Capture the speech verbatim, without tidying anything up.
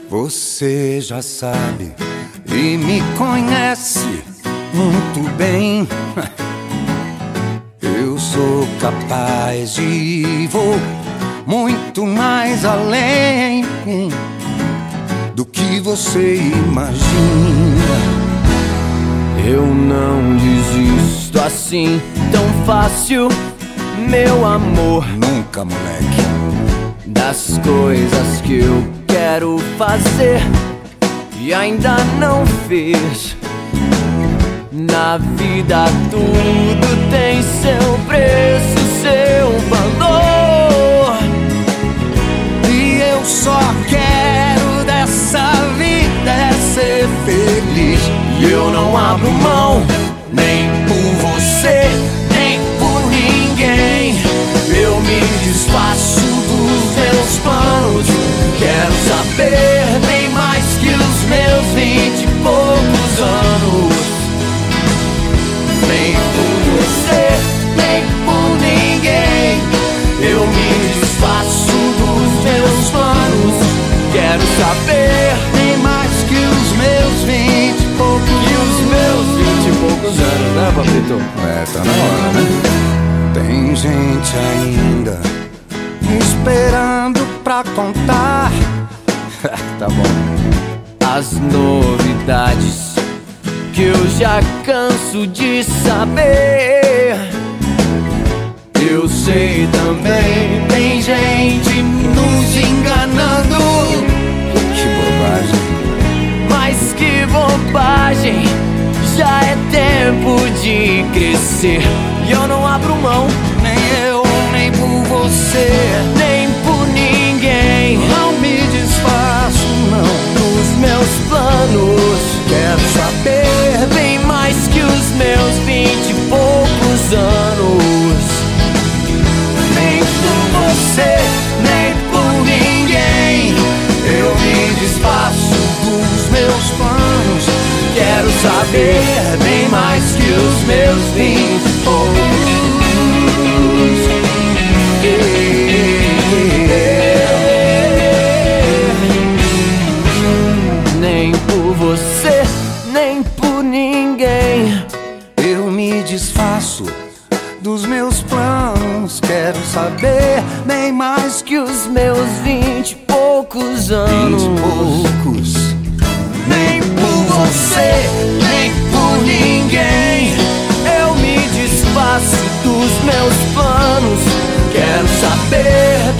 Você já sabe e me conhece muito bem. Eu sou capaz de ir, vou muito mais além do que você imagina. Eu não desisto assim tão fácil, meu amor. Nunca, moleque. Das coisas que eu quero fazer e ainda não fiz. Na vida tudo tem seu preço, seu valor. E eu só quero dessa vida é ser feliz. E eu não abro mão, nem por você, nem por ninguém. Eu me desfaço dos meus planos. Quero saber bem mais que os meus vinte e poucos anos. Nem por você, nem por ninguém. Eu me desfaço dos meus planos. Quero saber bem mais que os meus vinte e poucos que os meus vinte e poucos anos, né, papito? É, tá na hora, né? Tem gente ainda me esperando pra contar. Tá bom. As novidades que eu já canso de saber. Eu sei também, tem gente nos enganando. Que bobagem. Mas que bobagem. Já é tempo de crescer. E eu não abro mão, nem eu, nem por você, nem por ninguém. Não me desfaço, não, dos meus planos. Quero saber bem mais que os meus vinte e poucos anos. Nem por você, nem por ninguém. Eu me desfaço dos meus planos. Quero saber bem mais que os meus vinte e poucos. Nem por você, nem por ninguém. Eu me desfaço dos meus planos. Quero saber bem mais que os meus vinte e poucos anos. Vinte e poucos. Nem por você, nem por ninguém. Eu me desfaço dos meus planos. Quero saber